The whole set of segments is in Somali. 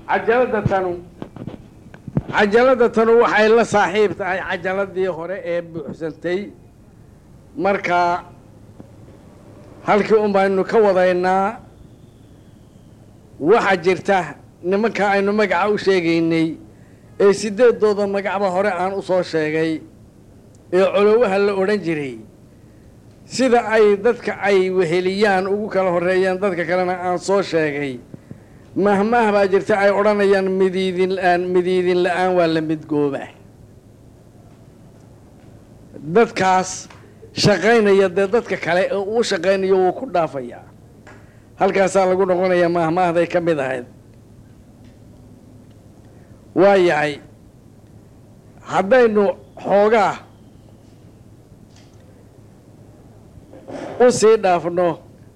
cajalada tanu waxay la saaxiib tahay cajaladii hore ee buuxsantay marka halkii baynu ka wadaynaa waxa jirta nimanka aynu magaca u sheegaynay ee sideedooda magacba hore aan u soo sheegay ee colowaha la odhan jiray sida ay dadka ay weheliyaan ugu kala horeeyaan dadka kalena aan soo sheegay mahmaah baa jirta ay odhanayaan midiidin la'aan waa la midgooba dadkaas shaqaynaya dee dadka kale ee uu shaqaynayo wuu ku dhaafayaa halkaasaa lagu noqonayaa mahmaahday ka mid ahayd waa yahay haddaynu xoogaa u sii dhaafno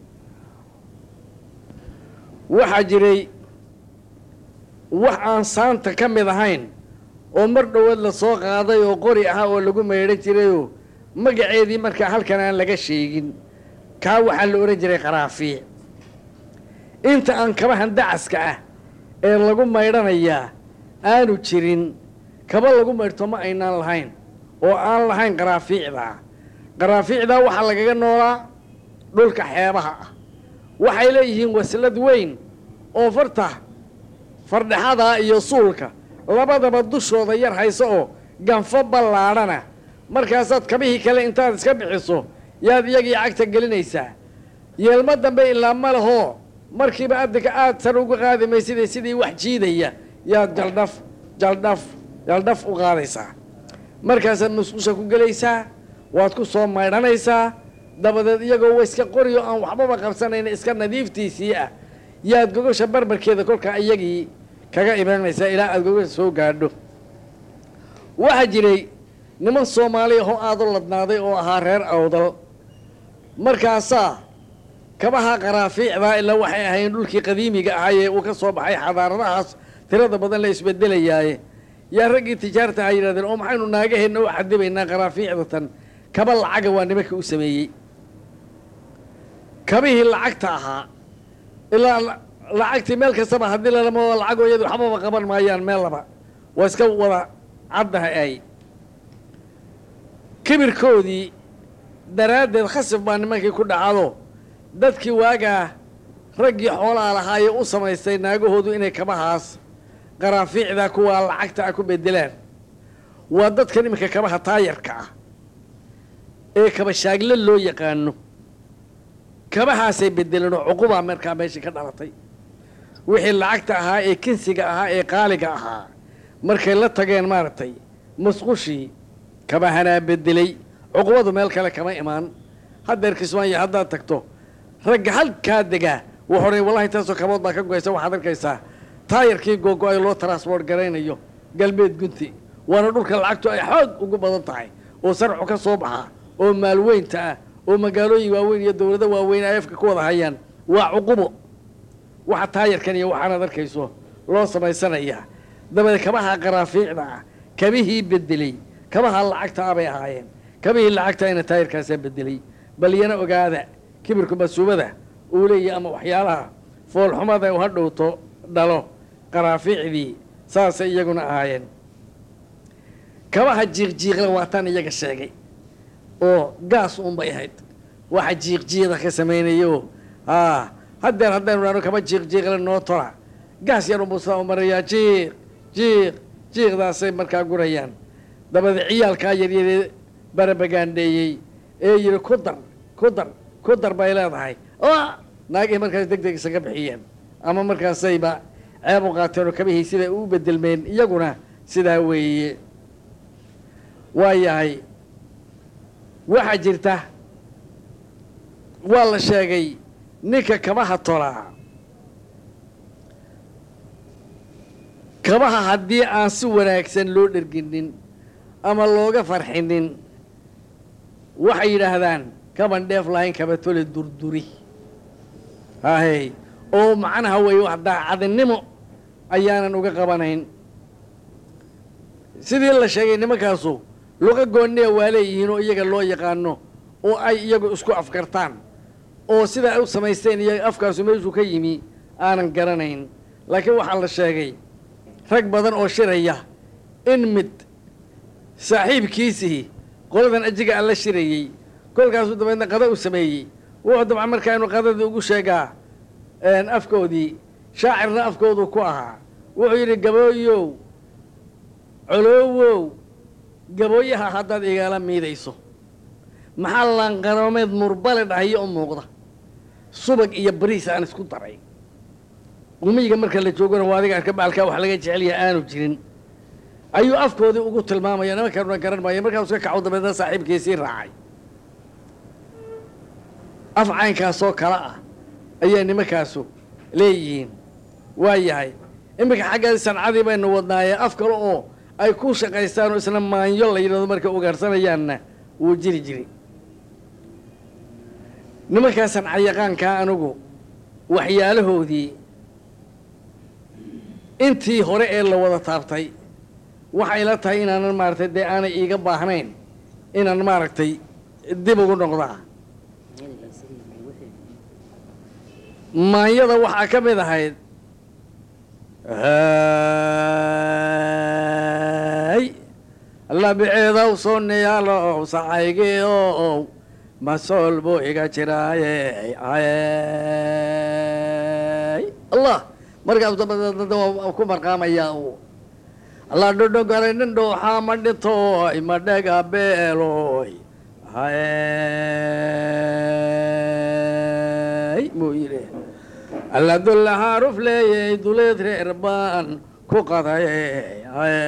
waxaa jiray wax aan saanta ka mid ahayn oo mar dhowaad la soo qaaday oo qori ahaa oo lagu maydhan jirayoo magaceedii markaa halkan aan laga sheegin kaa waxaa la odhan jiray qaraafiic inta aan kabahan dacaska ah ee lagu maydhanayaa aanu jirin kaba lagu maydhto ma aynaan lahayn oo aan lahayn qaraafiicdaa waxaa lagaga noolaa dhulka xeebaha ah waxay leeyihiin waslad weyn oo fardhaxada iyo suulka labadaba dushooda yar hayso oo ganfo ballaadhana markaasaad kabihii kale intaad iska bixiso yaad iyagii cagta gelinaysaa yeelma dambe ilaa ma lahoo markiiba adinka aad sar uga qaadi mayside sidii wax jiidaya yaad jaldhaf u qaadaysaa markaasaad musqusha ku gelaysaa waad ku soo maydhanaysaa dabadeed iyagoo wayska qoriyo aan waxbaba qabsanayna iska nadiiftiisii ah yaad gogosha barbarkeeda kolkaa iyagii kaga imaanaysaa ilaa aad gogosha soo gaadho waxaa jiray niman soomaali ahoo aada u ladnaaday oo ahaa reer awdal markaasaa kabaha qaraafiicdaa ilaa waxay ahayn dhulkii qadiimiga ahaayee uu ka soo baxay xadaaradahaas tirada badan la isbedelayaaye yaa raggii tijaarta ha yidhahdeen oo maxaynu naagaheenna u xadibaynaa qaraafiicdatan kaba lacaga waa nimanka u sameeyey kabihii lacagta ahaa ilaa lacagtii meel kastaba haddii lalama lacagoo iyadu waxbaba qaban maayaan meel laba waa iska wada caddaha ay kibirkoodii daraaddeed khasab baa nimankii ku dhacado dadkii waagaa raggii xoolaha lahaayee u samaystay naagahoodu inay kabahaas qaraafiicdaa kuwaa lacagta ah ku bedelaan waa dadkan iminka kabaha taayarka ah ee kaba shaagle loo yaqaano kabahaasay bedeleen oo cuqubaa markaa meeshii ka dhalatay wixii lacagta ahaa ee kinsiga ahaa ee qaaliga ahaa markay la tageen maaragtay musqushii kabahanaa bedelay cuqubadu meel kale kama imaan haddeer kismaayo haddaad tagto ragga halkaa degaa wuxuuhay wallahi taasoo kabood baa ka goysa waxaad arkaysaa taayarkii googo-ay loo transport garaynayo galbeed gunti waana dhulka lacagtu ay xoog ugu badan tahay oo sarcu ka soo baxa oo maalweynta ah oo magaalooyin waaweyn iyo dawlado waaweyn ay afka ku wada hayaan waa cuqubo waxa taayarkan iyo waxaanaad arkayso loo samaysanayaa dabadeed kabaha qaraafiicda ah kabihii bedelay kabaha lacagta ah bay ahaayeen kabihii lacagta ayna taayarkaasaa bedelay bal iyana ogaada kibirku masuubada uu leeyahay ama waxyaalaha foolxumada u hadhowto dhalo qaraafiicdii saasay iyaguna ahaayeen kabaha jiiqjiiqla waataan iyaga sheegay oo gaas uunbay ahayd waxa jiiqjiiqda ka samaynayo haddeer haddaynu dhahno kaba jiiqjiiqla noo tola gaas yar unbuu sidaa u marayaa jiiqdaasay markaa gurayaan dabadeed ciyaalkaa yaryaree barabagaandheeyey ee yidhi ku dar bay leedahay naagihii markaas deg deg isaga bixiyeen ama markaasayba ceeb u qaateen oo kabihii siday u bedelmeen iyaguna sidaa weeye waa yahay waxaa jirta waa la sheegay ninka kabaha tolaa kabaha haddii aan si wanaagsan loo dherginin ama looga farxinin waxay yidhaahdaan kaban dheef lahayn kaba tole durduri haahey oo macnaha wey wax daacadnimo ayaanan uga qabanayn sidii la sheegay nimankaasu luqa goonniya waa leeyihiin oo iyaga loo yaqaano oo ay iyagu isku afkartaan oo sidaa u samaysteen iyo afkaasu meeshuu ka yimi aanan garanayn laakiin waxaa la sheegay rag badan oo shiraya in mid saaxiibkiisii qoladan ajiga alla shirayey kolkaasuu dabeedna qada u sameeyey wuxuu dabcan markaa inuu qadadii ugu sheegaa afkoodii shaacirna afkoodu ku ahaa wuxuu yidhi gabooyow coloowow gabooyaha haddaad igala miidayso maxaa laanqaroomeed murbale dhahayo u muuqda subag iyo bariis aan isku daray umiyiga marka la joogana waa adiga arka baalkaa wax laga jecel yahay aanu jirin ayuu afkoodii ugu tilmaamaya nimankaanuna garan maaya markaasuu ka kaco dabeedna saaxiibkiisii raacay af caynkaasoo kale ah ayay nimankaasu leeyihiin waa yahay iminka xagga sancadii baynu wadnaayee af kale oo ay ku shaqaystaan oo isna maanyo la yidhahdo markay ugaarhsanayaanna wuu jiri jiri nimankaa sanca yaqaankaa anigu waxyaalahoodii intii hore ee la wada taabtay waxay la tahay inaanan maaragtay dee aanay iiga baahnayn inaan maaragtay dib ugu noqdaa maanyada waxaa ka mid ahayd alla biceedow sooneyaalow sacaygeeow masool buu iga jiraaye allah markaas dabadeedna waa ku marqaamayaa uu alla dhodhogalay nin dhooxaa ma dhintooy ma dhega beelooy muu yidhi alla dulla haaruf leeyey duleed reer baan ku qaday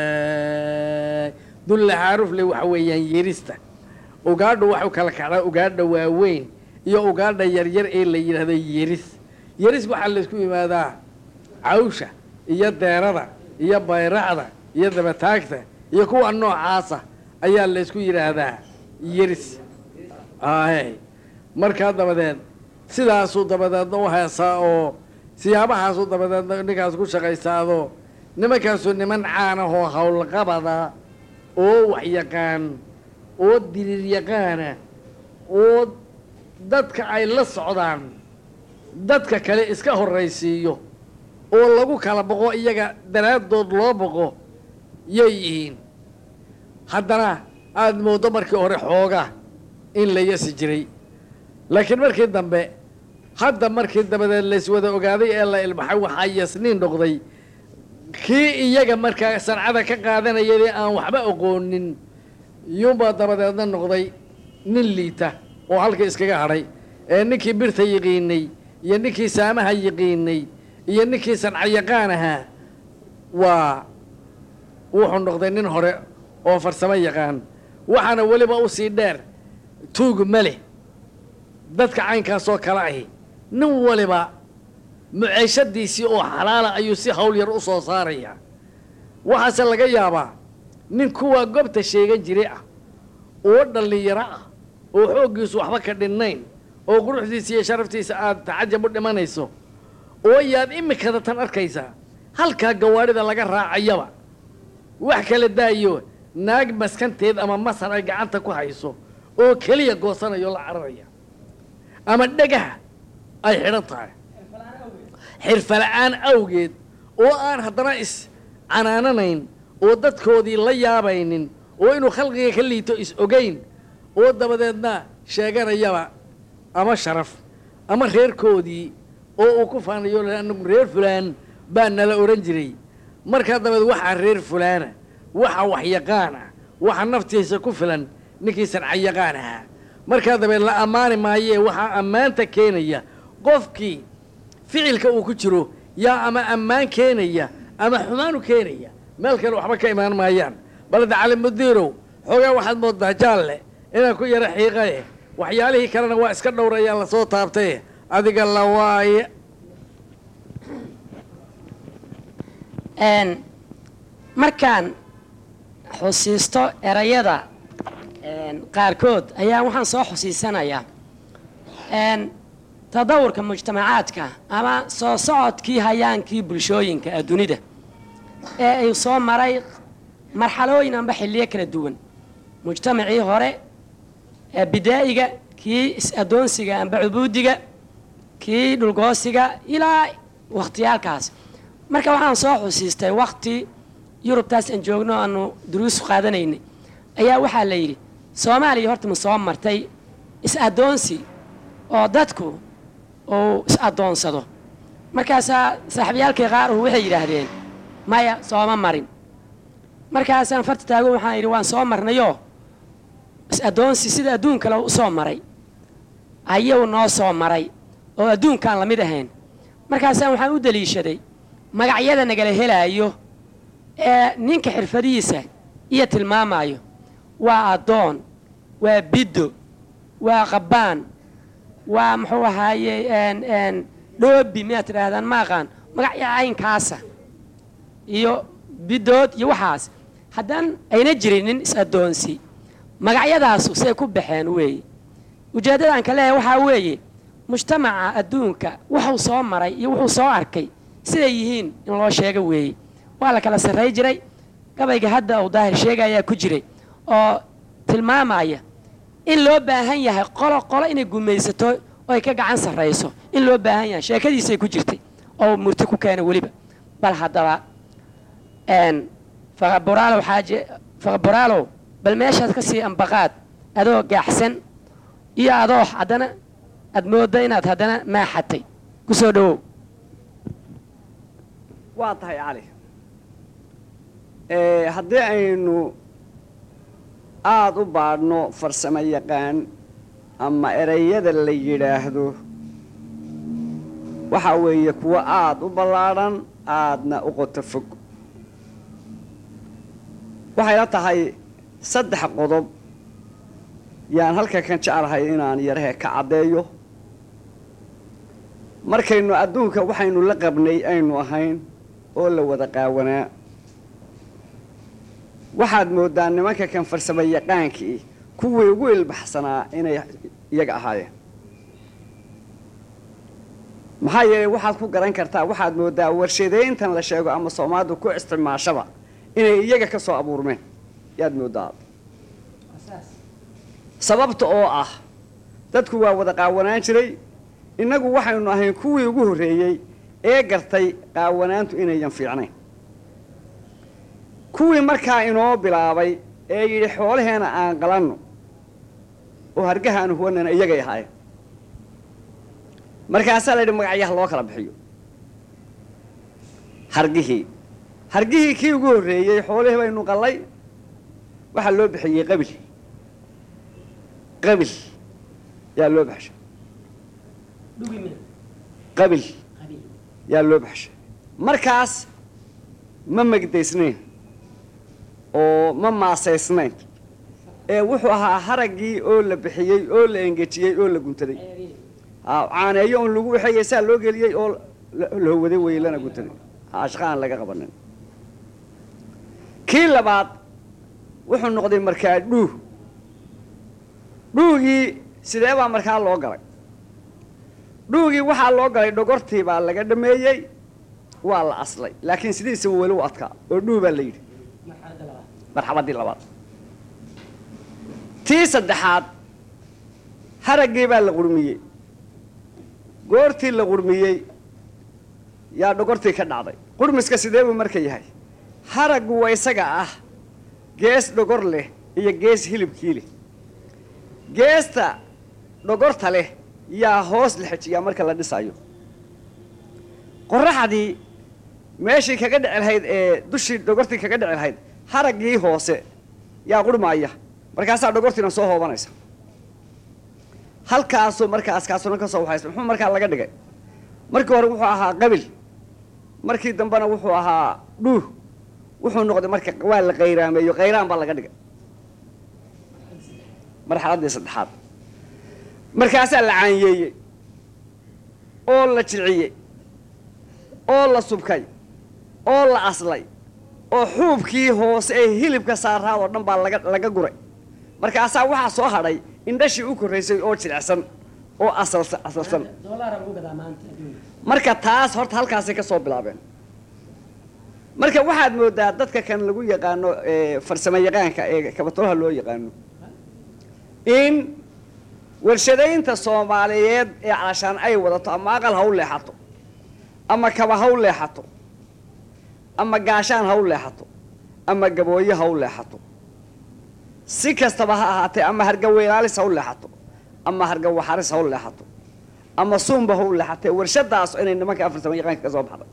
dulla haaruf le waxa weeyaan yerista ugaadhu waxu kala kacdaa ugaadha waaweyn iyo ugaadha yaryar ee la yidhaahdo yeris yeris waxaa laysku yimaadaa cawsha iyo deerada iyo bayracda iyo dabataagta iyo kuwa noocaasa ayaa laysku yidhaahdaa yeris markaa dabadeed sidaasuu dabadeedna u heesaa oo siyaabahaasuu dabadeedna ninkaas ku shaqaysaado nimankaasu niman caanahoo howlqabada oo waxyaqaan oo diriir yaqaana oo dadka ay la socdaan dadka kale iska horraysiiyo oo lagu kala boqo iyaga daraaddood loo boqo yay yihiin haddana aada mooddo markii hore xoogaa in la yasi jiray laakiin markii dambe hadda markii dabadeed layswada ogaaday ee la ilbaxay waxaa yasniin noqday kii iyaga markaa sancada ka qaadanayadee aan waxba aqoonin yuunbaa dabadeedna noqday nin liita oo halkii iskaga hadhay ee ninkii birta yiqiinay iyo ninkii saamaha yiqiinay iyo ninkii sanca yaqaan ahaa waa wuxuu noqday nin hore oo farsamo yaqaan waxaana weliba u sii dheer tuug ma leh dadka caynkaasoo kale ahi nin waliba muceeshadiisii oo xalaala ayuu si hawl yar u soo saarayaa waxaase laga yaabaa nin kuwaa gobta sheegan jiray ah oo dhallinyaro ah oo xooggiisu waxba ka dhinnayn oo quruxdiisa iyo sharaftiisa aada tacajab u dhimanayso oo yaad imikada tan arkaysaa halkaa gawaadhida laga raacayaba wax kala daayo naag maskanteed ama masar ay gacanta ku hayso oo keliya goosanayo la cararaya ama dhagaha ay xidhan tahay xirfala-aan awgeed oo aan haddana is canaananayn oo dadkoodii la yaabaynin oo inuu khalqiga ka liito is ogayn oo dabadeedna sheeganayaba ama sharaf ama reerkoodii oo uu ku faanayo anagu reer fulaan baa nala odhan jiray markaa dabadeed waxaa reer fulaana waxa waxyaqaan ah waxa naftiisa ku filan ninkii sanca yaqaan ahaa markaa dabeed la ammaani maayee waxaa ammaanta keenaya qofkii ficilka uu ku jiro yaa ama ammaan keenaya ama xumaanu keenaya meel kale waxba ka imaan maayaan balada cali mudiirow xoogaa waxaad moodaa jaalle inaan ku yaro xiiqaye waxyaalihii kalena waa iska dhowrayaa lasoo taabtaye adiga la waaye markaan xusiisto erayada qaarkood ayaa waxaan soo xusiisanayaa tadawurka mujtamacaadka ama soo socodkii hayaankii bulshooyinka adduunida ee ay soo maray marxalooyin amba xilliyo kala duwan mujtamacii hore ee bidaa'iga kii is-adoonsiga amba cubuudiga kii dhulgoosiga ilaa wakhtiyaalkaas marka waxaan soo xusiistay wakti yurubtaas aan joogno aanu duruus qaadanaynay ayaa waxaa la yidhi soomaaliya horta ma soo martay is-addoonsi oo dadku uu is-addoonsado markaasaa saaxiibayaalkii qaaruhu waxay yidhaahdeen maya sooma marin markaasaan farta taago waxaan yidhi waan soo marnayoo is-addoonsi sida adduun kale u soo maray ayuu noo soo maray oo adduunkaan la mid ahayn markaasaan waxaan u daliishaday magacyada nagala helaayo ee ninka xirfadihiisa iyo tilmaamaayo waa addoon waa biddo waa qabbaan waa muxuu ahaaye dhoobi miyaad tidhaahdaan ma aqaan magacya caynkaasa iyo biddood iyo waxaas haddaan ayna jirinin is-addoonsi magacyadaasu say ku baxeen weeye ujeeddadaan ka leeyahay waxaa weeye mujtamaca adduunka wuxuu soo maray iyo wuxuu soo arkay siday yihiin in loo sheego weeye waa la kala sarray jiray gabayga hadda uu daahir sheegayaa ku jiray oo tilmaamaya in loo baahan yahay qolo inay gumaysato oo ay ka gacan sarrayso in loo baahan yahay sheekadiisay ku jirtay oo murti ku keena weliba bal haddaba faqaburaalow bal meeshaad ka sii ambaqaad adoo gaaxsan iyo adoo haddana aad moodda inaad haddana maaxatay ku soo dhowow waa tahay cali haddii aynu aada u baadhno farsamo yaqaan ama ereyada la yidhaahdo waxaa weeye kuwo aada u ballaadhan aadna u qoto fog waxayna tahay 3 qodob yaan halka kan jecelahay inaan yarahe ka caddeeyo markaynu adduunka waxaynu la qabnay aynu ahayn oo la wada qaawanaa waxaad mooddaa nimanka kan farsamo yaqaankii kuwii ugu ilbaxsanaa inay iyaga ahaayeen maxaa yeelay waxaad ku garan kartaa waxaad mooddaa warshadeyntan la sheego ama Soomaalidu ku isticmaashaba inay iyaga ka soo abuurmeen yaad mooddaa sababta oo ah dadku waa wada qaawanaan jiray innagu waxaynu ahayn kuwii ugu horreeyey ee gartay qaawanaantu inayan fiicnayn kuwii markaa inoo bilaabay ee yidhi xoolaheena aan qalanno oo hargaha aan huwanana iyagay ahaayeen markaasaa la yidhi magacyaha loo kala bixiyo hargihii kii ugu horreeyey xoolihii baynu qallay waxaa loo bixiyey qabil yaa loo baxshay qabil yaa loo baxshay markaas ma magdaysnayn oo ma maasaysnayn ee wuxuu ahaa haraggii oo la bixiyey oo la engejiyey oo la guntaday caaneeyo un lagu waxeeyey saa loo geliyey oo loo waday weeye lana guntaday ashqaan laga qabanin kii labaad wuxuu noqday markaa dhuugii sidee baa markaa loo galay dhuugii waxaa loo galay dhogortii baa laga dhameeyey waa la aslay laakiin sidiisa weli u adkaa oo dhuu baa la yidhi marxabaddii labaad tii saddexaad haraggii baa la qurmiyey goortii la qurmiyey yaa dhogortii ka dhacday qurmiska sidee buu marka yahay haraggu waa isaga ah gees dhogor leh iyo gees hilibkii leh geesta dhogorta leh yaa hoos la xejiyaa marka la dhisayo qorraxdii meeshii kaga dhici lahayd ee dushii dhogortii kaga dhici lahayd haraggii hoose yaa qurmaaya markaasaa dhogortiina soo hoobanaysa halkaasuu markaas kaasuna ka soo waxaysa muxuu markaa laga dhigay markii hore wuxuu ahaa qabil markii dambena wuxuu ahaa dhuuh wuxuu noqday marka waa la qayraameeyo qayraan baa laga dhigay marxaladdii saddexaad markaasaa la caanyeeyey oo la jilciyey oo la subkay oo la aslay oo xuubkii hoose ee hilibka saaraad oo dhan baa laga guray markaasaa waxaa soo hadhay indhashii u korraysay oo jilicsan oo asalsan marka taas horta halkaasay ka soo bilaabeen marka waxaad mooddaa dadka kan lagu yaqaano farsamo yaqaanka ee kabatolaha loo yaqaano in warshadaynta Soomaaliyeed ee calashaan ay wadato ama aqal ha u leexato ama kaba ha u leexato ama gaashaan ha u leexato ama gabooye ha u leexato si kastaba ha ahaatee ama hargaweylaalis ha u leexato ama hargawaxaris ha u leexato ama suunba ha u leexatee warshadaas inay nimanka afarsama yaqaanka ka soo baxday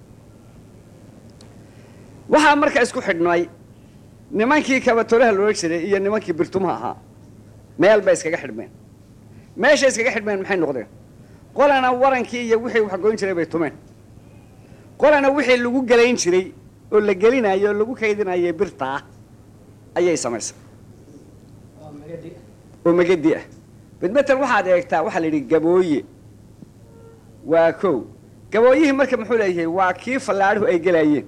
waxaa marka isku xidhnay nimankii kabatolaha loola jiray iyo nimankii birtumaha ahaa meel bay iskaga xidhmeen meeshay iskaga xidhmeen maxay noqdeen qolana warankii iyo wixii wax goyn jiray bay tumeen qolana wixii lagu gelayn jiray oo la gelinayo oo lagu kaydinayay birtaa ayay samaysay oo magadi ah bedmetel waxaad eegtaa waxaa la yidhi gabooye waa kow gabooyihii marka muxuu leeyahay waa kii fallaadhihu ay gelayeen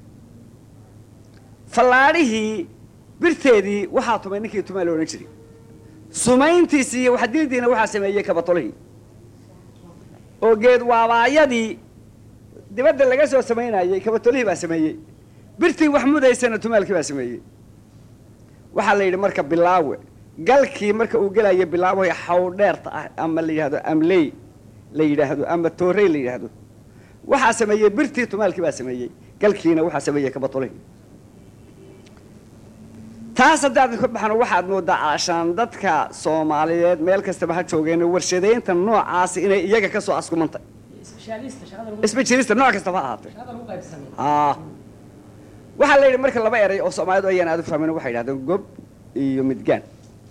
fallaadhihii birteedii waxaa tumay ninkii tumaa la odhan jiray sumayntiisii iyo waxdildiina waxaa sameeyey kabatolihii oo geed waabaayadii dibadda laga soo samaynayey kabatolihii baa sameeyey birtii wax mudaysana tumaalkii baa sameeyey waxaa la yidhi marka bilaawe galkii marka uu gelayo bilaaboy xawdheerta ah ama la yidhahdo amley la yidhaahdo ama toorey la yidhaahdo waxaa sameeyey birtii tumaalkii baa sameeyey galkiina waxaa sameeyey kabatolihii taas haddaad ka baxno waxaad moodaa caashaan dadka Soomaaliyeed meel kastaba ha joogeen warshadaynta noocaas inay iyaga ka soo askumantay isbijirista nooc kastaba ha ahaatee waxaa la yidhi marka laba eray oo Soomaalidu ayaan aad u fahmin waxay yidhahdeen gob iyo midgaan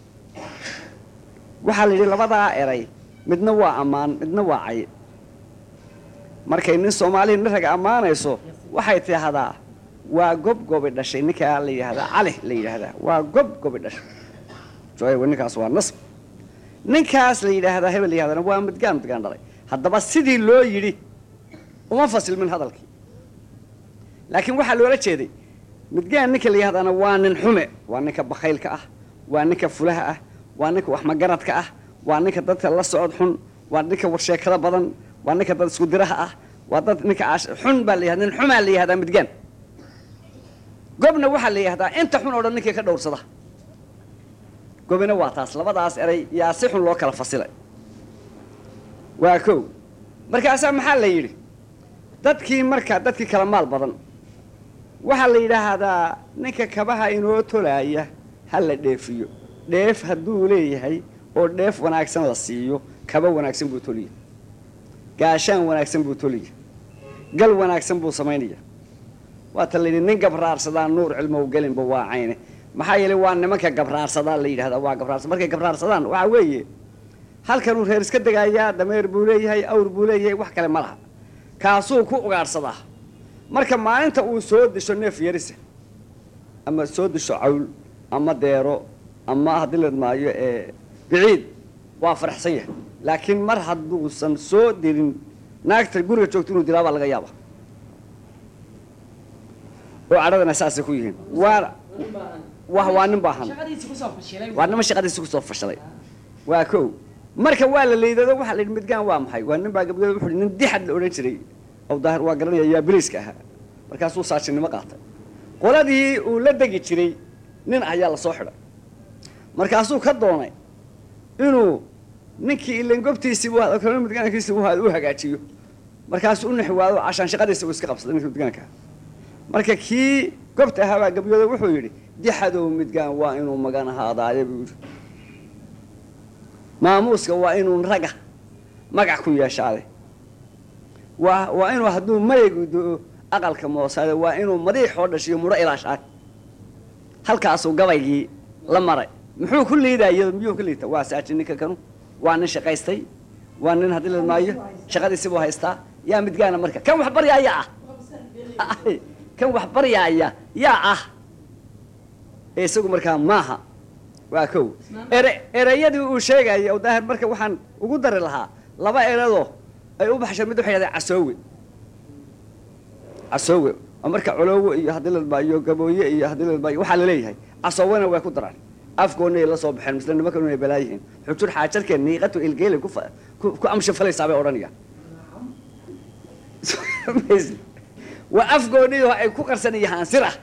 waxaa la yidhi labadaa eray midna waa ammaan midna waa cay markay nin Soomaali nin rag ammaanayso waxay tidhaahdaa waa gob gobi dhashay ninkaa la yidhaahdaa cali la yidhaahdaa waa gob gobi dhashay jooy ninkaas waa nasb ninkaas la yidhaahdaa hebel la yidhahdana waa midgaan dhalay haddaba sidii loo yidhi uma fasilmin hadalkii laakiin waxaa loola jeeday midgaan ninka la yidhahdaana waa nin xume waa ninka bakhaylka ah waa ninka fulaha ah waa ninka wax magaradka ah waa ninka dadka la socod xun waa ninka warsheekada badan waa ninka dad isku diraha ah waa dad ninka xun baa la yidhahdaa nin xumaa la yidhahdaa midgaan gobna waxaa la yidhahdaa inta xun oo dhan ninkii ka dhowrsada gobina waa taas labadaas eray yaa si xun loo kala fasilay waa kow markaasaa maxaa la yidhi dadkii kala maal badan waxaa la yidhaahdaa ninka kabaha inoo tolaaya ha la dheefiyo dheef hadduu leeyahay oo dheef wanaagsan la siiyo kaba wanaagsan buu toliya gaashaan wanaagsan buu toliya gal wanaagsan buu samaynaya waa ta la yidhi nin gabraarsadaa nuur cilmow gelinba waa cayne maxaa yeelay waa nimanka gabraarsadaa la yidhahdaa waa gabraarsa markay gabraarsadaan waxaa weeye halkanuu reer iska degayaa dameer buu leeyahay awr buu leeyahay wax kale ma laha kaasuu ku ugaadhsadaa marka maalinta uu soo disho neef yarisa ama soo disho cawl ama deero ama haddii la maayo biciid waa faraxsan yahay laakiin mar hadduusan soo dirin naagta guriga joogto inuu dilaa baa laga yaaba oo cadhadana saasay ku yihiin waa nin baahan waa nima shaqadiisi kusoo fashalay waa kow marka waa la leydado waxaa la yidhi midgaan waa maxay waa nin baa gabdhooda wuxuu nin dixad la odhan jiray oo daahir waa garanaya yaa biliiska ahaa markaasuu saashinimo qaatay qoladii uu la degi jiray nin ayaa la soo xidhay markaasuu ka doonay inuu ninkii ilan gobtiisii midgaankiisii u hagaajiyo markaasuu u naxwaado cashaan shaqadiisa uu iska qabsaday ninkii midgaanka marka kii gobta ahaa baa gabdhooda wuxuu yidhi dixadow midgaan waa inuu magan ahaadaaye buu yidhi maamuuska waa inuu raga magac ku yeeshaade waa inuu hadduu maygu do-o aqalka moosaade waa inuu madiixoo dhashiyo mudho ilaashaay halkaasuu gabaygii la maray muxuu ku liidaya miyuu ku liita waa saaji ninka kanu waa nin shaqaystay waa nin haddii la maayo shaqadiisi buu haystaa yaa midgaana marka kan wax baryaaya ah kan wax baryaaya yaa ah isagu markaa maaha waa kow ereyadii uu sheegayay oo daahir marka waxaan ugu dari lahaa laba eradoo ay u baxshay mid waxay yidhahdeen casoowe oo marka coloowe iyo haddii la maayo gabooye iyo haddii la maayo waxaa la leeyahay casoowena way ku daraan afkoonay la soo baxeen misla nimankan ay balaayihiin xujur xaajarkeen niiqatu ilgeele ku amshi falaysaa bay odhanayaan waa afgoonii ay ku qarsanayaan sira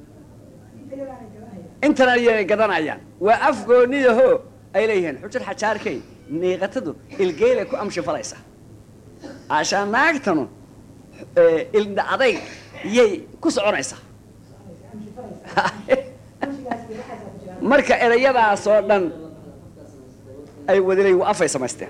intana ay gadanayaan waa afgooniyaho ay leeyihiin xujur xajaarkay niiqatadu ilgeele ku amshi falaysaa عشان naagtanu ilda adayg yay ku soconaysaa marka erayadaas oo dhan ay wadilay waa afay samaysteen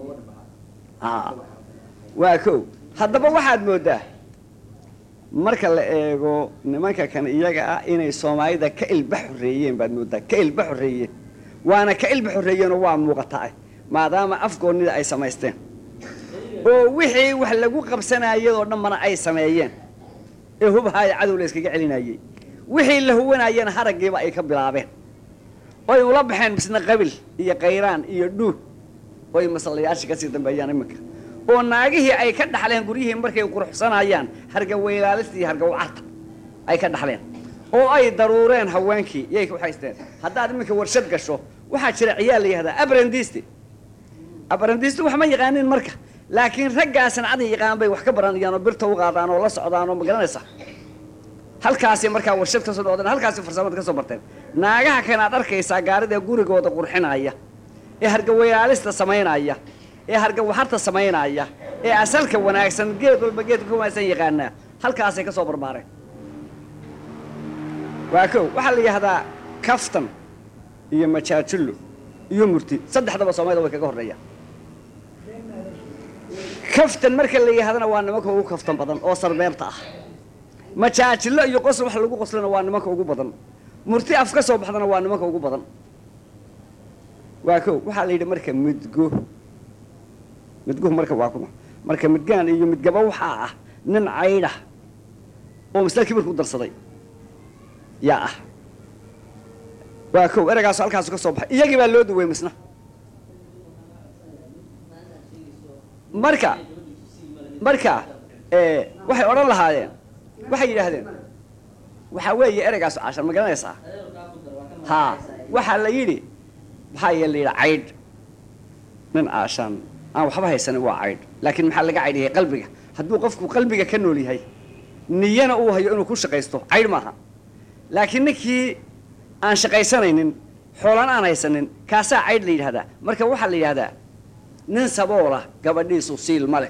waa kow haddaba waxaad moodaa marka la eego nimanka kan iyaga ah inay soomaalida ka ilba xoreeyeen baad moodaa ka ilba xoreeyeen waana ka ilba xoreeyeenoo waa muuqataa maadaama afgoonnida ay samaysteen oo wixii wax lagu qabsanayadoo dhanbana ay sameeyeen ee hubhaaya cadow la iskaga celinayey wixii la huwanayana haraggiiba ay ka bilaabeen oy ula baxeen misna qabil iyo qayraan iyo dhuug oy masallayaashii kasii dambeeyaan iminka oo naagihii ay ka dhaxleen guryihii markay quruxsanayaan hargaweylaalista iyo hargawacarta ay ka dhaxleen oo ay daruureen haweenkii iyay ku haysteen haddaad iminka warshad gasho waxaa jira ciyaal la yihahdaa abrandisti wax ma yaqaanin marka laakiin raggaa sancada yaqaan bay wax ka baranayaan oo birta u qaadaan oo la socdaan oo magaranaysa halkaasi markaa warshad ka soo noqdeen halkaasi farsamada ka soo barteen naagaha kan aad arkaysaa gaarida gurigooda qurxinaya ee hargaweylaalista samaynaya ee hargawaxarta samaynaya ee asalka wanaagsan geed walba geedka ka wanaagsan yaqaanaa halkaasay ka soo barbaareen waa kow waxaa la yidhahdaa kaftan iyo majaajullo iyo murti saddexdaba soomaalida way kaga horreeyaan kaftan marka la yidhahdana waa nimanka ugu kaftan badan oo sarbeebta ah majaajillo iyo qosl wax lagu qoslana waa nimanka ugu badan murti af ka soo baxdana waa nimanka ugu badan waa kow waxaa la yidhi marka midguhu marka waa kuma marka midgaan iyo midgaba waxaa ah nin caydha oo misla kibirku darsaday yaa ah waa kow eragaasu halkaasu ka soo baxay iyagii baa loo duway misna marka waxay odhan lahaayeen waxay yidhaahdeen waxaa weeye ereygaasu cashar ma garanaysaa haa waxaa la yidhi maxaa yee la yidhi caydh nin caashaan aan waxba haysanin waa caydh laakiin maxaa laga caydhiyay qalbiga hadduu qofku qalbiga ka nool yahay niyana uu hayo inuu ku shaqaysto caydh maaha laakiin ninkii aan shaqaysanaynin xoolan aan haysanin kaasaa caydh la yidhahdaa marka waxaa la yidhahdaa nin saboola gabadhiisu siil ma leh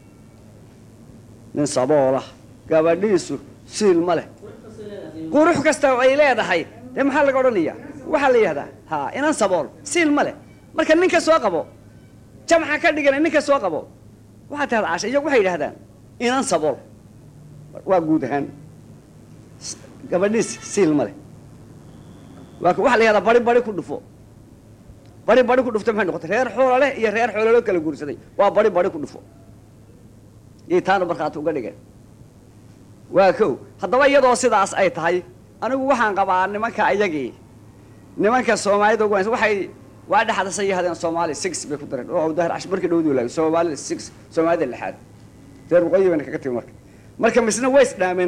nin saboola gabadhiisu siil ma leh qurux kasta ay leedahay dee maxaa laga odhanayaa waxaa la yidhahdaa haa inan sabool siil ma leh marka ninka soo qabo jamca ka dhigana ninka soo qabo waxaa tahada casha iyagu waxay yidhahdaan inan sabool waa guud ahaan gabadhiis siil ma leh waxaa la yihahdaa bari ku dhufo bari ku dhufto maxay noqotay reer xoolo leh iyo reer xoololo kala guursaday waa bari ku dhufo yay taana markhaati uga dhigeen waa kow haddaba iyadoo sidaas ay tahay anigu waxaan qabaa nimanka iyagii nimanka soomaalida ugu wanaagsan waxay waa dhexdasan yihahdeen soomaali 6 bay ku dareen oo dahar cash markii dhowdii laag soomaali 6 soomaalida lixaad reer waqooyi bayna kaga timi marka misna way isdhaameen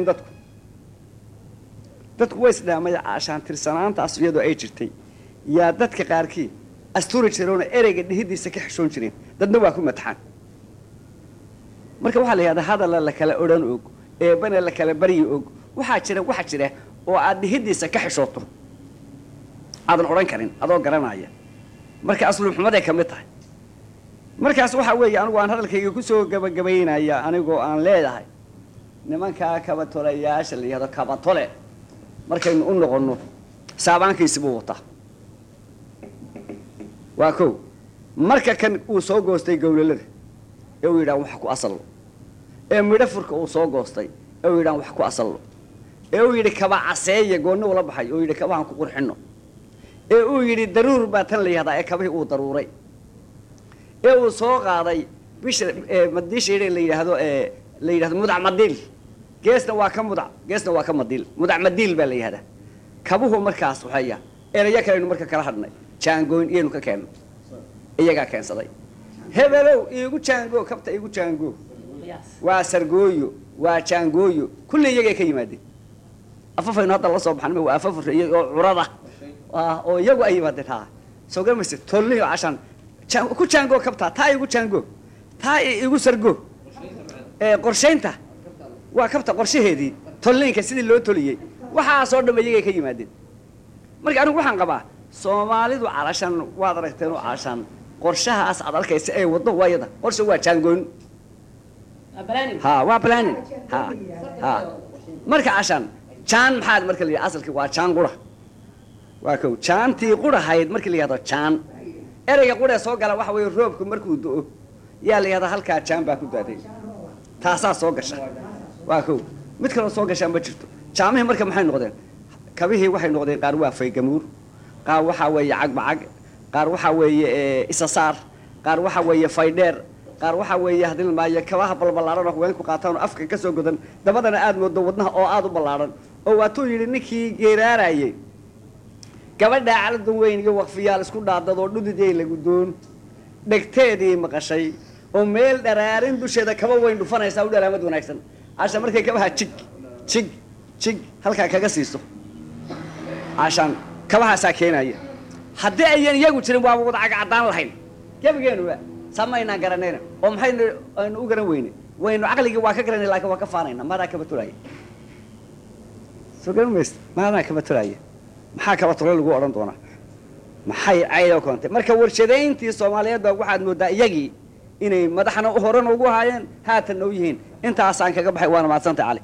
dadku way isdhaamay caashaan tirsanaantaas iyadoo ay jirtay yaa dadka qaarkii asturi jiroona ereyga dhihidiisa ka xishoon jireen dadna waa ku mataxaan marka waxaa la yidhahdaa hadalla la kala odhan og eebana la kala baryi og waxaa jira oo aad dhihidiisa ka xishooto aadan odhan karin adoo garanaya marka aslu xumaday ka mid tahay markaas waxaa weeye anigu aan hadalkayga ku soo gabagabaynaya anigoo aan leedahay nimankaa kabatolayaasha la yidhahdo kabatole markaynu u noqonno saabaankiisi buu wataa waa kow marka kan uu soo goostay gowlalada ee uu yidhahan wax ku asallo ee midho furka uu soo goostay ee uu yidhahan wax ku asallo ee uu yidhi kaba caseeye goonni ula baxay oo yidhi kabahan ku qurxinno ee uu yidhi daruur baa tan la yihahdaa ee kabihii uu daruuray ee uu soo qaaday bisha madiisha la yidhahdo mudac madiil geesna waa ka mudac geesna waa ka madiil mudac madiil baa la yihahdaa kabuhu markaas waxaya erayo kalenu marka kala hadhnay jaangooyn iyaynu ka keenno iyagaa keensaday hebelow iigu jaangoo kabta iigu jaangoo waa sargooyo waa jaangooyo kulli iyagay ka yimaadeen afafaynu hadda la soo baxan waa afaf oo curada oo iyagu ay yimaadeen haa soo garmaysa tolniyo cashaan ku jaangoo kabta taa iigu jaangoo taa iigu sargoo qorshaynta waa kabta qorshaheedii tolniinka sidii loo toliyey waxaasoo dhan iyagay ka yimaadeen marka anigu waxaan qabaa soomaalidu calashaan waad aragteen oo calashaan qorshahaas aad arkaysa ee waddo waayada qorsha waa jaangoyn waa planning ha marka cashaan jaan maxaad marka la yidhahdo asalkii waa jaan qura waa kow jaantii qurahayd markii la yidhahdo jaan ereyga quree soo gala waxa weeye roobku markuu do-o yaa la yidhahdaa halkaa jaan baa ku daaday taasaa soo gasha waa kow mid kaloo soo gashaa ma jirto jaamihii marka maxay noqdeen kabihii waxay noqdeen qaar waa faygamuur qaar waxaa weeye cagbacag qaar waxaa weeye isasaar qaar waxaa weeye faydheer qaar waxaa weeye hadii maayo kabaha balbalaaran oo haweenku qaataan oo afka ka soo godan dabadana aad moodo wadnaha oo aad u ballaaran oo waatuu yidhi ninkii geeraarayay gabadhaa caladun weyn iyo waqfiyaal isku dhaadad oo dhudidey lagu doon dhegteedii maqashay oo meel dharaarin dusheeda kaba weyn dhufanaysaa u dhalaamad wanaagsan casha markay kabaha jig halkaa kaga siiso cashaan kabahaasaa keenaya haddii ayan iyagu jirin waaba wada cagcaddaan lahayn gebigeenuba samaynaan garanayna oo maxaynu aynu u garan weyne waynu caqligii waa ka garanay laakiin waa ka faanayna maadaa kaba tolaya soo garan maysta maadaa kaba tolaya maxaa kaba tolo lagu odhan doonaa maxay caydoo koontay marka warshadayntii soomaaliyeed baa waxaad moodaa iyagii inay madaxna horena ugu haayeen haatanna u yihiin intaasaan kaga baxay waana mahadsantay cali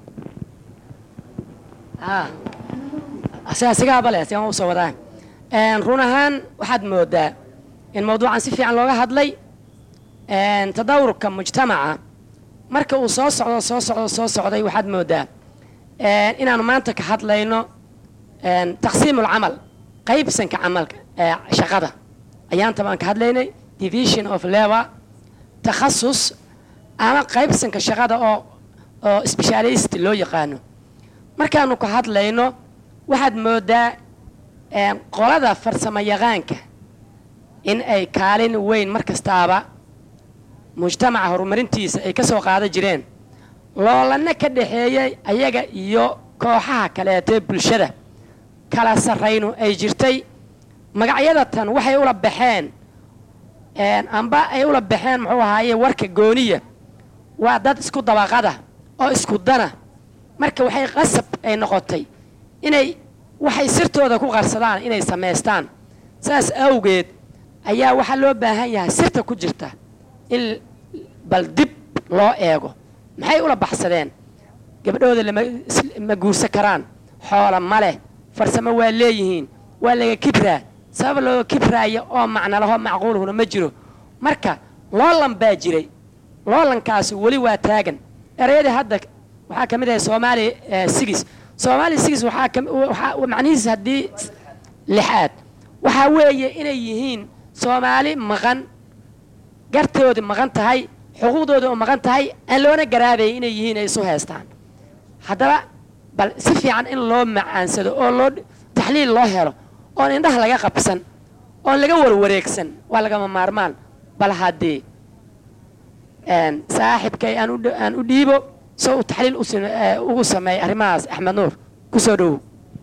sigaaba leh sigaan usoo wadaa run ahaan waxaad moodaa in mawduucan si fiican looga hadlay tadawurka mujtamaca marka uu soo socday waxaad moodaa inaanu maanta ka hadlayno taqsiim ulcamal qaybsanka camalka shaqada ayaanta baan ka hadlaynay division of labor takhasus ama qaybsanka shaqada oo specialist loo yaqaano markaanu ka hadlayno waxaad moodaa qolada farsamo yaqaanka in ay kaalin weyn mar kastaaba mujtamaca horumarintiisa ay ka soo qaadan jireen loolana ka dhaxeeyay ayaga iyo kooxaha kaleetee bulshada kala sarraynu ay jirtay magacyada tan waxay ula baxeen amba ay ula baxeen muxuu ahaaye warka gooniya waa dad isku dabaqada oo isku dana marka waxay qasab ay noqotay inay waxay sirtooda ku qarsadaan inay samaystaan saas awgeed ayaa waxaa loo baahan yahay sirta ku jirta in bal dib loo eego maxay ula baxsadeen gabdhooda ma guursan karaan xoola ma leh farsamo waa leeyihiin waa laga kibraa sabab looga kibraayo oo macno laho macquulhuna ma jiro marka loolan baa jiray loolankaasi weli waa taagan ereyadii hadda waxaa ka mid ahay soomaali sigis waxaa macnihiis haddii lixaad waxaa weeye inay yihiin soomaali maqan gartoodi maqan tahay xuquuqdooda oo maqan tahay aan loona garaabayay inay yihiin ay isu haystaan haddaba bal si fiican in loo macaansado oo loo taxliil loo helo oon indhaha laga qabsan oon laga warwareegsan waa lagama maarmaan bal haddii saaxibkay aan u dhiibo soo uu taxliil ugu sameeyay arrimahaas axmed nuur kusoo dhowow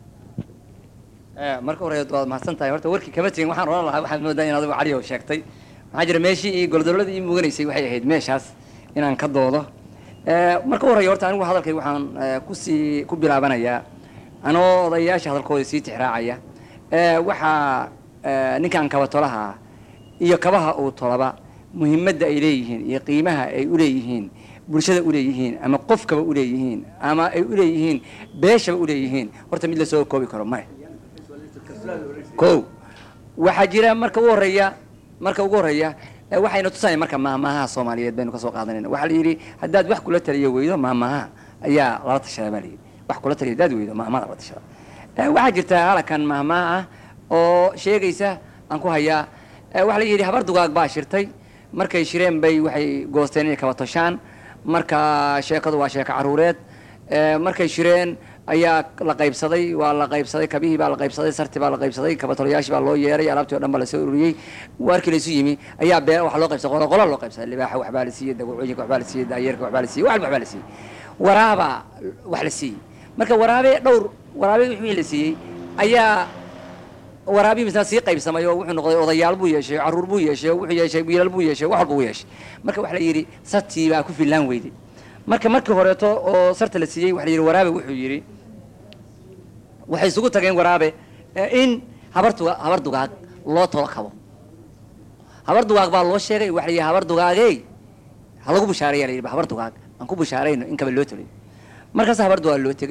marka hore waad mahadsan tahay horta warkii kama tegin waxaan oran lahaa waxaad moodaa in adigu cali oo sheegtay maxaa jira meeshii iyo goldolladii ii muganaysay waxay ahayd meeshaas inaan ka doodo marka horreya horta anigu hadalkay waxaan ku bilaabanayaa anoo odayaasha hadalkooda sii tixraacaya waxaa ninkan kaba tolaha iyo kabaha uu tolaba muhiimadda ay leeyihiin iyo qiimaha ay u leeyihiin bulshada u leeyihiin ama qofkaba u leeyihiin ama ay u leeyihiin beeshaba u leeyihiin horta mid la soo koobi karo male kow waxaa jira marka ugu horreeya waxayna tusaya marka maahmaahaha soomaaliyeed baynu ka soo qaadanayna waxaa la yidhi haddaad wax kula taliyo weydo maahmaaha ayaa lala tashadaa baa la yidhi wax kula taliyo haddaad weydo maahmaada lala tashada waxaa jirta halakan maahmaah ah oo sheegaysa aan ku hayaa waxaa la yidhi habar dugaag baa shirtay markay shireen bay waxay goosteen inay kaba toshaan marka sheekadu waa sheeko caruureed markay shireen ayaa la qaybsaday waa la qaybsaday kabihii baa la qaybsaday sarti baa la qaybsaday kabatolayaashii baa loo yeeray alaabtii o dhan baa lasoo ururiyey warkii laysu yimi ayaa waxa loo qaybsaday qolo loo qaybsaday libaaxa waxbaa la siiyey dagucooyinka waxbaa la siiyey daayeerka waxbaa la siiyey wax waxbaa la siiyey waraabaa wax la siiyey marka waraabe wixii la siiyey ayaa waraabii misna sii qaybsamay oo wuxuu noqday odayaal buu yeeshay caruur buu yeeshay wuxuu yeeshay wiilal buu yeeshay wax walba uu yeeshay marka waxa la yidhi sartii baa ku filaan weyday markii horeeto oo sarta la siiyey waxa la yidhi waraabe wuxuu yidhi waxay isugu tageen waraabe in habar dugaag loo tolo kabo habar dugaag baa loo sheegay waxa la yidhi habar dugaagey ha lagu bushaareeya la yidhi habar dugaag aan ku bushaarayno in kaba loo tolay markaas habar dugaag loo tegey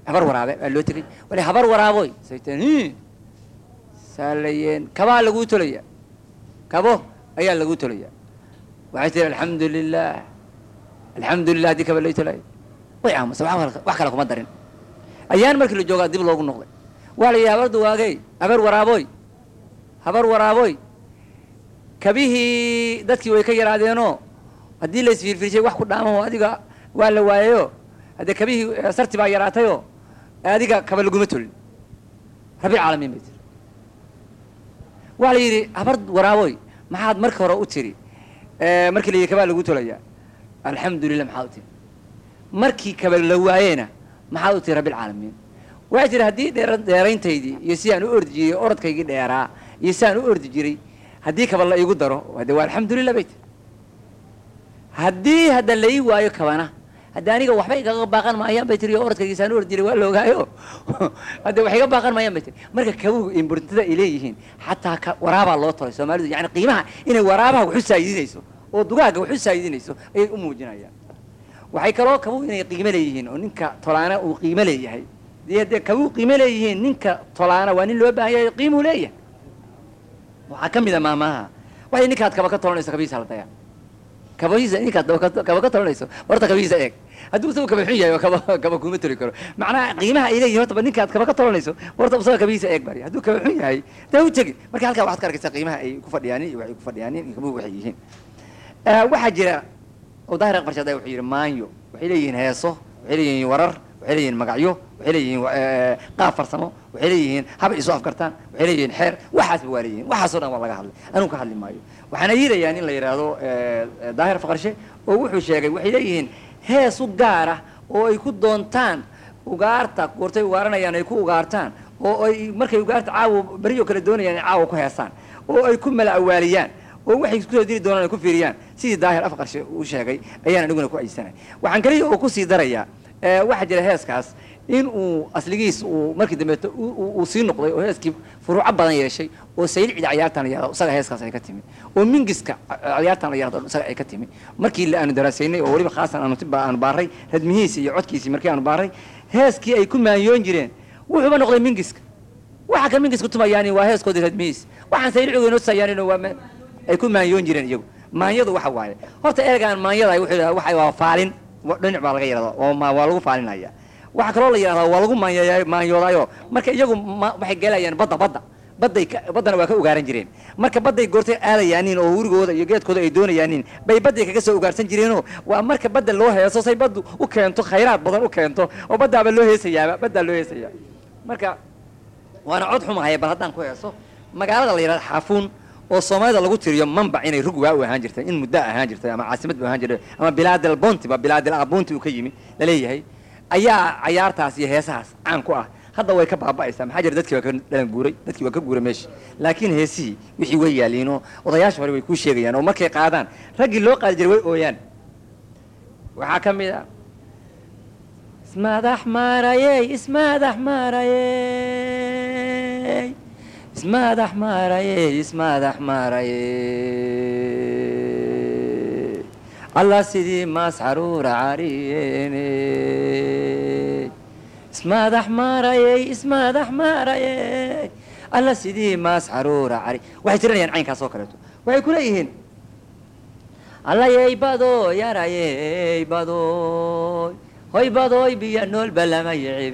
habar waraabe baa loo tegey wali habar waraaboy sayteen saalayeen kabaa lagu tolaya kabo ayaa lagu tolaya waxay tiri alxamdulilah haddii kaba lay tolaya way aamusa wax kale kuma darin ayaan markii la joogaa dib loogu noqday waa la yidhi habar duwaagey habar waraaboy kabihii dadkii way ka yaraadeenoo haddii la isfiirfiirshay wax ku dhaamaho adiga waa la waayayo haddee kabihii sarti baa yaraatayoo adiga kaba laguma tolin rabiilcaalamiin bay tiri waa la yidhi habar waraaboy maxaad marka hore u tiri markii la yidhi kabaa lagu tolayaa alxamdulilah maxaad u tiri markii kaba la waayeyna maxaad u tiri rabiilcaalamiin waxay tiri haddii dheerayntaydii iyo si aan u ordi jiray orodkaygii dheeraa iyo si aan u ordi jiray haddii kaba la iigu daro de waa alxamdulilah bay tiri haddii hadda la ii waayo kabana hadda aniga waxba igaga baaqan maayaan bay tiri oo orodkaygiisa aan u ordi jiray waa la ogaayo hadda wax iga baaqan maayaan bay tiri marka kabuhu imburtada ay leeyihiin xataa waraabaa loo tolay soomaalidu yani qiimaha inay waraabaha wax u saayidinayso oo dugaaga wax u saayidinayso ayay u muujinayaan waxay kaloo kabuhu inay qiimo leeyihiin oo ninka tolaana uu qiimo leeyahay dee kabuhu qiimo leeyihiin ninka tolaana waa nin loo baahan yahay qiimuu leeyahay waxaa ka mid a maamaha waxay ninkaad kaba ka tolanayso kabihiisa la dayaa kabahiisa ninkaad kaba ka tolanayso horta kabihiisa eeg hadduu isagu kaba xun yahay oo kaba kuma toli karo macnaha qiimaha ay leeyihin horta ninkaad kaba ka tolanayso horta isaga kabihiisa eeg bari hadduu kaba xun yahay dee u tegi marka halkaa waxaad ka arkaysaa qiimaha ay ku fadhiyaanin iyo waxay ku fadhiyaanin iyo kabuhu waxay yihiin waxaa jira oo daahir aqbarshaday wuxuu yidhi maanyo waxay leeyihiin heeso waxay leeyihiin warar waxay leeyihiin magacyo waxay leeyihiin qaab farsamo waxay leeyihiin habay isu afgartaan waxay leeyihiin xeer waxaasba waa leeyihiin waxaasoo dhan waa laga hadlay anugu ka hadli maayo waxaana yiidayaan in la yidhaahdo daahir faqarshe oo wuxuu sheegay waxay leeyihiin hees u gaar ah oo ay ku doontaan ugaarta goortay ugaaranayaan ay ku ugaartaan oo ay markay ugaarta caawa beriyo kale doonayaan caawa ku heesaan oo ay ku mala awaaliyaan oo waxay isku soo diri doonaan ay ku fiiriyaan sidii daahir afqarshe uu sheegay ayaan aniguna ku aysanay waxaan kaliya oo ku sii darayaa waxaa jira heeskaas in uu asligiis uu markii dambeeto uu sii noqday oo heeskii furuuco badan yeeshay oo saylicida cayaartan la yidhahdo isaga heeskaas ay ka timi oo mingiska cayaartan la yidhahdo isaga ay ka timi markii aanu daraasaynay oo weliba khaasan aanu baaray radmihiisii iyo codkiisii markii aanu baaray heeskii ay ku maanyoon jireen wuxuuba noqday mingiska waxa kan mingiska tumayaani waa heeskoodii radmihiis waxaan saylicigu inoo tusayaanin waa ay ku maanyoon jireen iyagu maanyadu waxa waaye horta ergaan maanyada waxa waa faalin dhinac baa laga yidhahdaa oo waa lagu faalinaya waxaa kaloo la yidhahdaa waa lagu maanyoodaayo marka iyagu waxay gelayaan baddana waa ka ugaaran jireen marka badday goortay aadayaanin oo werigooda iyo geedkooda ay doonayaanin bay badday kaga soo ugaarsan jireenoo waa marka badda loo heeso say baddu u keento khayraad badan u keento oo baddaa loo heesayaa marka waana cod xumahaya bal haddaan ku heeso magaalada la yidhahda xaafuun oo soomaalida lagu tiriyo manbac inay rugwaa u ahaan jirtay in muddo ahaan jirtay ama caasimad u ahaan jirtay ama bilaadel bontiba bilaadel abonti uu ka yimi laleeyahay ayaa cayaartaas iyo heesahaas caan ku ah hadda way ka baaba'aysaa maxaa jira dadkii waa ka dhalan guuray dadkii waa ka guuray meesha laakiin heesihii wixii way yaaliinoo odayaasha hore way kuu sheegayaan oo markay qaadaan raggii loo qaadi jiray way ooyaan waxaa ka mid ah ismaadax maarayey ismaadax maarayey ismaadax maarayey ismaadax maarayey allah sidii maas xaruura cariyeene ismaadax maarayey ismaadax maarayey alla sidii maas xaruura cari waxay tirinayaan caynkaas oo kaleeto waxay ku leeyihiin alla yey badooy yarayey badooy hoy badooy biyo noolba lama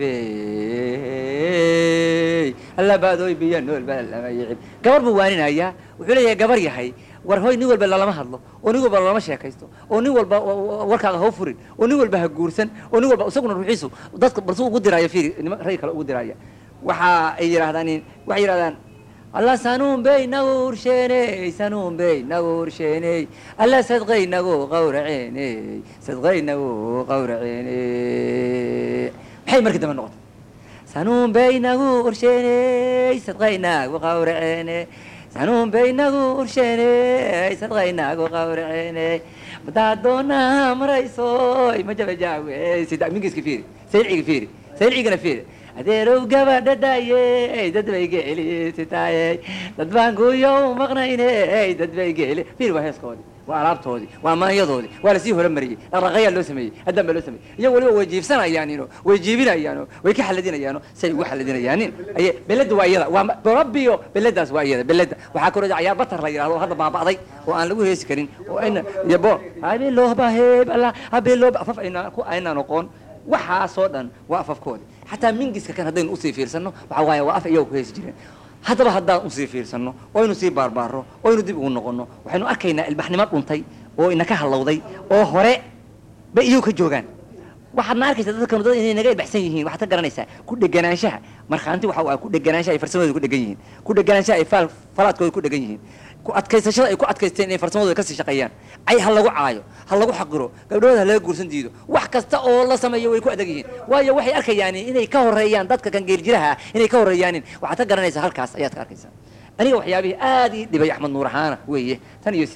yicibey alla badooy biyo noolba lama yicib gabar buu waaninayaa wuxuu leeyahay gabar yahay war hoy nin walba lalama hadlo oo nin walba lalama sheekaysto oo nin walba warkaaga ha u furin oo nin walba ha guursan oo nin walba isaguna ruuxiisu dadka balsu ugu diraya fiiri rag kale ugu diraya waxa ay yidhahdaan alla sanuun bay nagu ursheeney sanuun bay nagu ursheeney alla sadqay nagu qawraceeney sadqay nagu qawraceeney maxay markii dambe noqotay sanuun bay nagu ursheeney sadqay nagu qawraceeney sanuun bay nagu ursheeney sadqay nagu qawraceeney badaadoonaa marayso ma jabajaawe sida mingiska fiiri sayciga fiiri saycigana fiiri adeerow gabadha daayey dad bay geeli sitaayey dad baan guuyo u maqnayney dad bay geeli fiiri waa heeskoodii waa alaabtoodii waa maanyadoodii waa lasii horumariyey dhaqdhaqayaa loo sameeyey haddaan baa loo sameeyey iyago waliba way jiifsanayaanino way jiibinayaano way ka xaladinayaano say ugu xaladinayaanin aye beledda waa iyada waa rabbiyo beleddaas waa iyada beledda waxaa kaloo cayaar batar la yidhahdo hadda baaba'day oo aan lagu heesi karin oo ayna yabo habelooba hebala habelooba afaf aynaan oqoon waxaasoo dhan waa afafkoodi xataa mingiska kan haddaynu usii fiirsanno waxaa waaye waa af iyago ku heesi jireen haddaba haddaan usii fiirsanno oo aynu sii baarbaarro oo aynu dib ugu noqonno waxaynu arkaynaa ilbaxnimo dhuntay oo inaka hallowday oo hore bay iyagu ka joogaan waxaadna arkaysaa dadkanu dad inay naga ilbaxsan yihiin waxaad ka garanaysaa ku dheganaanshaha markhaanti waxa waa ku dheganaanshaha ay farsamadooda ku dhegan yihiin ku dheganaanshaha ay falaadkooda ku dhegan yihiin ku adkaysashada ay ku adkaysteen inay farsamadooda kasii shaqeeyaan ay ha lagu caayo ha lagu xaqiro gabdhahooda ha laga guursan diido wax kasta oo la sameeyo way ku adag yihiin waayo waxay arkayaan inay ka horeeyaan dadka kan geeljiraha inay ka horeeyaanin waxaad ka garanaysaa halkaas ayaad ka arkaysaa aniga waxyaabihii aad ii dhibay axmed nuur ahaana weeye tan iyo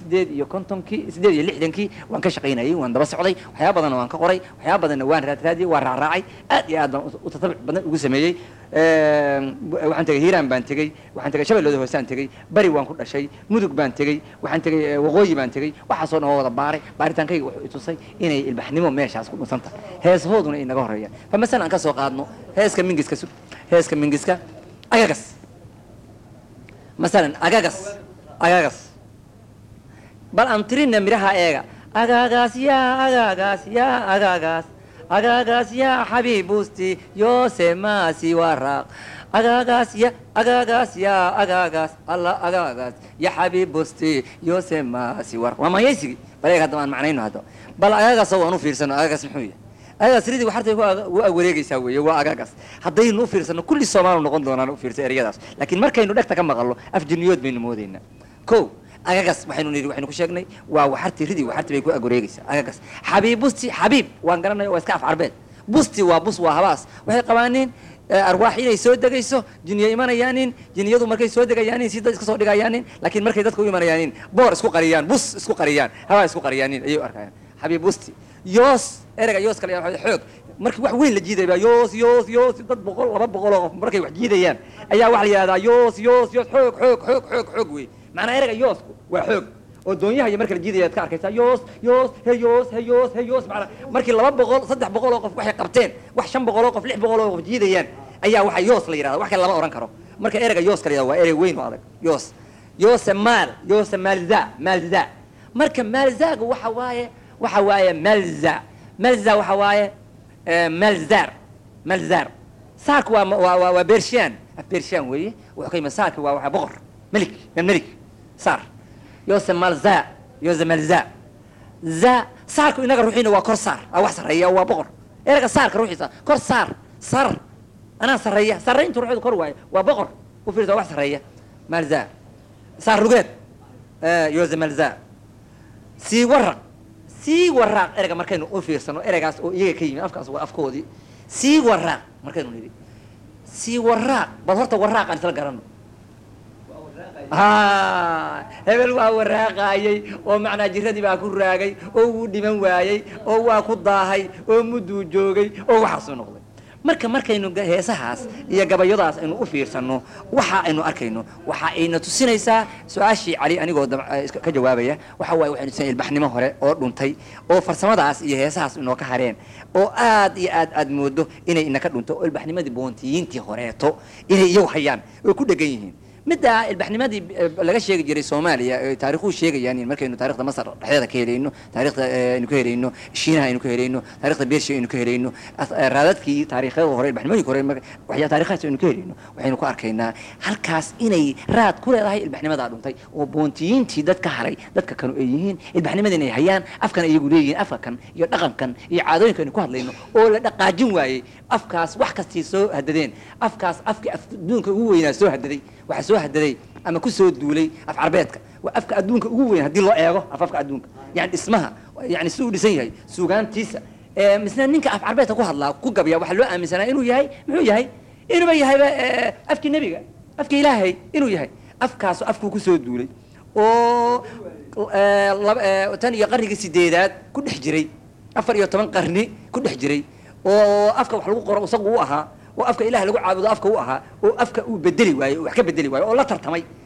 8 waan ka shaqaynayay waan daba socday waxyaaba badanna waan ka qoray waxyaaba badanna waan raadiyey waan raacraacay aad iyo aad baan u tatabic badan ugu sameeyey waxaan tegay hiiraan baan tegey waxaan tegay shabeellada hoosaan tegey bari waan ku dhashay mudug baan tegey waxaan tegay waqooyi baan tegey waxaasoo dhan waa wada baaray baaritaankayga wuxuu i tusay inay ilbaxnimo meeshaas ku dhunsan tahay heesahooduna ay naga horreeyaan fa masalan aan ka soo qaadno heeska mingiska agagas مثلا أجاجس بل أمترين مرها إيجا أجاجس يا حبيب بوستي يوسف ما سي ورق أجاجس يا الله أجاجس يا حبيب بوستي يوسف ما سي ورق وما يسي بل هذا ما معناه هذا بل أجاجس هو نو فيرسن أجاجس محوية أجاجس ريدي وحرته هو أوريجي يسوي هو أجاجس حتى نو فيرسن كل الصومال نقول دونا نو فيرسن أريادس لكن مركي إنه دكتور كم قالوا أفجنيود من مودينا كو أجاجس وحين نريد وحين كشجني وحرتي ريدي وحرتي بيكون أوريجي أجاجس حبيب بوستي حبيب وانقرنا واسكاف عربيت بوستي وبوس وهواس وهي قوانين أرواحي يسود دقيسو جنيا إيمان يانين جنيا دو مركي يسود دقيانين سيدا يسكسو دقيانين لكن مركي دتكو إيمان يانين بور اسكو قريان بوس اسكو قريان هوا اسكو قريانين أيوة أركان حبيب بوستي يوس إرجع يوس كليان حوق مركي واحد وين اللي جيده بقى يوس ضد بقول رب بقول مركي واحد جيده يان أيها واحد هذا يوس حوق وي معناه إرجع يوس وحوق والدنيا هي مركي الجيده يتكار كيسا يوس معنا مركي رب بقول صدق بقول وقف واحد قبتين واحد شن بقول وقف لح بقول وقف جيده يان أيها واحد يوس اللي يراد واحد لما أوران كرو مركي إرجع يوس كليان وإرجع وين هذا يوس مال ذا مركي مال ذا وحواية ملزة وحواية ملزار ساك وبرشان ويه وقيمة ساك وبغر ملك صار يوسم ملزا ساك إنك روحين وكرسار أو سرية وبغر إنك ساك روحي صار أنا سرية سرين تروحي كروي وبغر وفي واحد سرية ملزا صار لقيت يوسم ملزا سي وراق إرجع مركينو أوفيرسانو إرجعس أو يجي كيم أفكاس وأفكودي سي وراق مركينو نيدي سي وراق بظهرت وراق عن سلقرانو هبل وراق أيي ومعنا جردي باكو راقي أو دمن وايي أو واكو ضاهي أو مدو جوجي أو حصو نقضي marka inuu heesahaas iyo gabayadaas inuu u fiirsano waxa aynu arkayno waxa ayna tusinaysaa su'aashii cali anigoo ka jawaabaya waxa way waxaynu tusay ilbaxnimo hore oo dhuntay oo farsamadaas iyo heesahaas inoo ka hareen oo aad moodo inay inaka dhunto oo ilbaxnimadii boontiyiintii horeeto inay iyagu hayaan oo ku dhagan yihiin midda ilbaxnimadii laga sheegi jiray Soomaaliya taariikhu sheegayaan markaynu taariikhda Masar dhaxdeeda ka helayno taariikhda aynu ka helayno Shiinaha aynu ka helayno taariikhda Bershiya aynu ka helayno raadadkii taariikhda hore ilbaxnimadii hore waxya taariikhaas aynu ka helayno waxaynu ku arkaynaa halkaas inay raad ku leedahay ilbaxnimada dhuntay oo boontiyiintii dadka haray dadka kanu ay yihiin ilbaxnimadii inay hayaan afkan iyagu leeyihiin afkan iyo dhaqankan iyo caadooyinka aynu ku hadlayno oo la dhaqaajin waayay afkaas wax kastii soo hadadeen afkaas afkii adduunka ugu weynaa soo hadaday waxa soo hadaday ama ku soo duulay af carbeedka wa afka adduunka ugu weyn hadii loo eego afka adduunka yani ismaha yani suu dhisan yahay suugaantiisa misna ninka af carbeedka ku hadlaa ku gabiya waxa loo aaminsanaa inuu yahay muxuu yahay inuu yahay afkii nabiga afkii ilaahay inuu yahay afkaas afku ku soo duulay oo tan iyo qarnigii 8aad ku dhex jiray 14 qarni ku dhex jiray oo afka wax lagu qoro isagu u ahaa oo afka ilaahay lagu caabudo afka u ahaa oo afka uu bedeli waayo wax ka bedeli waayo oo la tartamay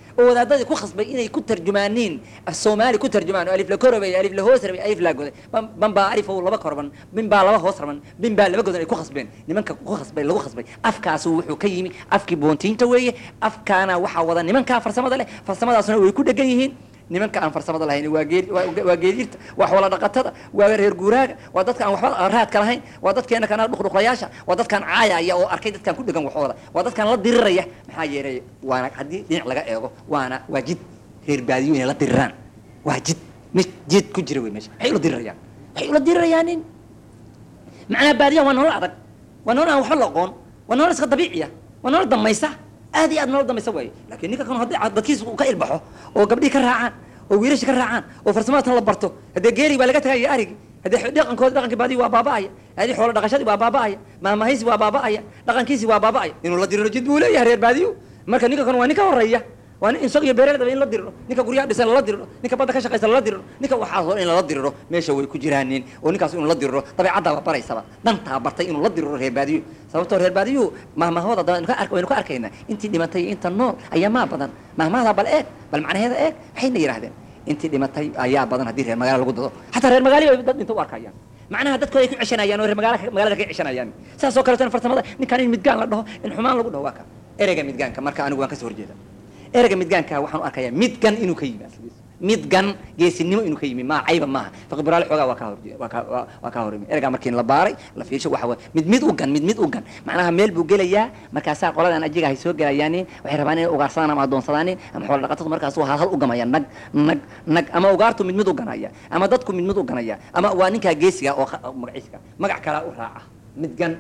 oo wadaadadii ku khasbay inay ku tarjumaaniin Soomaali ku tarjumaan alif la korobay alif la hoos rabay alif la goday ban baa alif oo laba korban bin baa laba hoos raban bin baa laba godan ay ku khasbeen nimanka ku khasbay lagu khasbay afkaas wuxuu ka yimi afkii boontiinta weeye afkaana waxa wada nimanka farsamada leh farsamadaasna way ku dhagan yihiin nimanka aan farsamada lahayn waa geelirta waa xoolo dhaqatada waa reer guuraaga waa dadka aan waxba raad ka lahayn waa dadkeena kana dhuqdhuqlayaasha waa dadkan caayaya oo arkay dadkan ku dhagan waxooda waa dadkan la diriraya maxaa yeelay waana hadii dhinac laga eego waana waajid reer baadiyo inay la diriraan waajid jid ku jira way meesha waxay la dirirayaan macna baadiyo waa nolol adag waa nolol aan waxba la aqoon waa nolol iska dabiiciya waa nolol damaysa aad iyo aad nolol damaysa way laakiin ninka kan hadii dadkiisu ka ilbaxo oo gabdhii ka raacaan oo wiilasha ka raacaan oo farsamada la barto hadii geeri baa laga tagay arigi hadii dhaqankii baadi waa baaba'aya hadii xoolo dhaqashadii waa baaba'aya maamahaysi waa baaba'aya dhaqankiisi waa baaba'aya inuu la diriro jid buu leeyahay reer baadiyo marka ninka kan waa ninka horeeya waa in isaga iyo beeraleyda in la diriro ninka guryaha dhisan la diriro ninka badda ka shaqeysan la diriro ninka waxa hor in la diriro meesha way ku jiraaneen oo ninkaas inuu la diriro dabeecadda waa baraysaba danta bartay inuu la diriro reer baadiyo sababtoo reer baadiyo mahmahooda daan ka arkayna intii dhimatay inta nool ayaa ma badan mahmahada bal macnaheeda waxay yiraahdeen intii dhimatay ayaa badan hadii reer magaalo lagu dado hatta reer magaalo ay dad inta u arkayaan macnaha dadku ay ku cishanayaan oo reer magaalada ka cishanayaan saas oo kale tan farsamada ninkan in midgaan la dhaho in xumaan lagu dhaho waa ka ereyga midgaanka marka anigu waan ka soo horjeedaa erga midgaanka waxaan arkayaa midgan inuu ka yimi midgan geesinimo inuu ka yimi ma cayba maaha faqbiraal xogaa waa ka horimi erga markii la baaray la fiirsho waxa mid u gan macnaha meel buu gelayaa markaas qoladan ajiga ay soo galayaan waxay rabaan inay ugaarsadaan ama adoonsadaan ama xoolo dhaqatada markaas waa hal u gamaya nag ama ugaartu mid u ganaya ama dadku mid u ganaya ama waa ninka geesiga oo magac kala u raaca midgan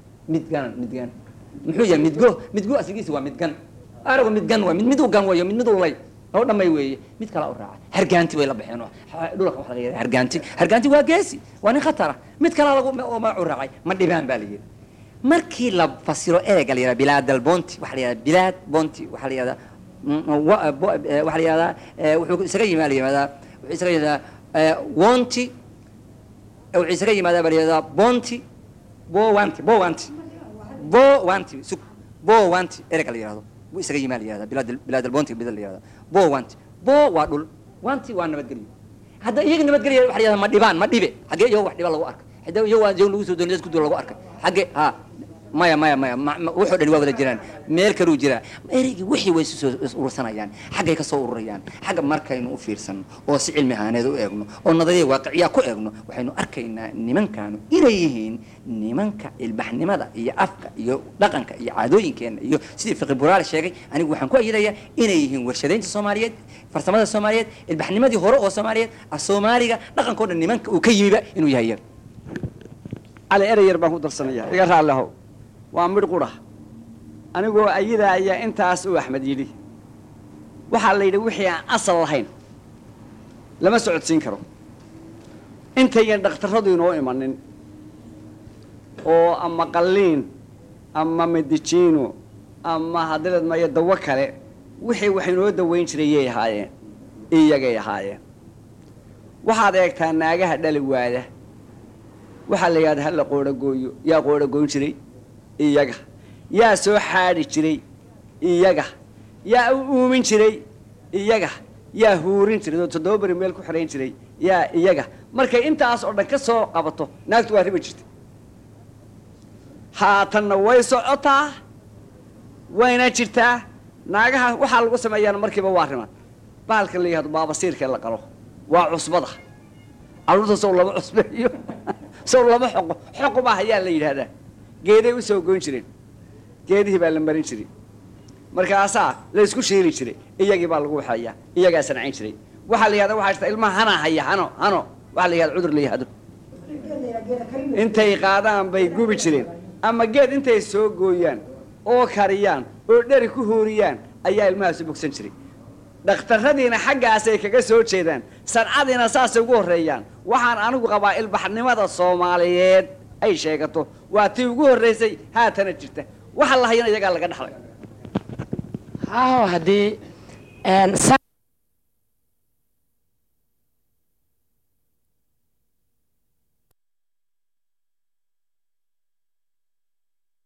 muxuu yahay midgo asigiisa waa midgan aragu midgan waa mid u gan wayo mid u lay oo dhamay weeye mid kala u raaca hargaanti way la baxeen dhulka wax laga yeeray hargaanti waa geesi waa nin khatara mid kala lagu oo ma u raacay ma dhibaan baa la yiri markii la fasiro ereyga la yiraahdo bilaad bonti waxa la yiraahdo bilaad bonti waxa la yiraahdo waxa la yiraahdo wuxuu isaga yimaadaa wanti wuxuu isaga yimaadaa baa la yiraahdo bonti bo wanti ereyga la yiraahdo isaga yimaal yiraahdo bilaad albonti bidal yiraahdo bo waa dhul wanti waa nabadgelyo hadda iyaga nabadgelyo waxa yiraahdo ma dhibaan ma dhibe xagee iyo wax dhiba lagu arkay hadda iyo waa joog lagu soo doonay isku dul lagu arkay xagee maya wuxuu dhan waa wada jiraan meel kale uu jira erigi wixii way soo urursanayaan xagay ka soo ururayaan xaga markaynu u fiirsan oo si cilmi ahaaneed u eegno oo nadariyo waaqiciya ku eegno waxaynu arkaynaa nimankaanu inay yihiin nimanka ilbaxnimada iyo afka iyo dhaqanka iyo caadooyinkeena iyo sidii fiqi buraal sheegay anigu waxaan ku ayirayaa inay yihiin warshadaynta Soomaaliyeed farsamada Soomaaliyeed ilbaxnimadii hore oo Soomaaliyeed Soomaaliga dhaqankooda nimanka uu ka yimiba inuu yahay على أرير بانكو درسانيا يقرأ الله وأمر قرة أنا جو أيدا يا أنت أسوء أحمد يدي وحال لي وحيا أصل الحين لما سعد سينكرو أنت يا دكتور رضي نوع منن أو أما قلين أما مديتشينو أما هذا ما يدوك عليه وحي نود وين شريه هاي إيه جاي هاي وهذا كان ناجح دلوقتي waxa la yiraahdaa hal qoora gooyo yaa qoora goyn jiray iyaga yaa soo xaari jiray iyaga yaa uumin jiray iyaga yaa huurin jiray oo toddoba meel ku xireen jiray yaa iyaga markay intaas oo dhan ka soo qabato naagtu waa riba jirtay haatan way socotaa wayna jirtaa naagaha waxa lagu sameeyaan markiiba waa riman baalka la yiraahdo baaba siirka la qalo waa cusbada aruurta soo laba cusbeeyo soo lama xoqo ma hayaa la yiraahdaa geeday u soo goyn jireen geedihii baa la marin jiray markaas la isku sheeli jiray iyagii baa lagu waxaya iyaga sanayn jiray waxa la yiraahdaa waxa jirta ilmaha hana haya hano waxa la yiraahdaa cudur la yiraahdo intay qaadaan bay gubi jireen ama geed intay soo gooyaan oo kariyaan oo dhari ku hooriyaan ayaa ilmahaas bogsan jiray dhakhtarradiina xaggaas ay kaga soo jeedaan sanadina saas ugu horeeyaan waxaan anigu qabaa ilbaxnimada Soomaaliyeed ay sheegato waa tii ugu horeysay haatana jirta waxa la hayna iyaga laga dhaxlay hadii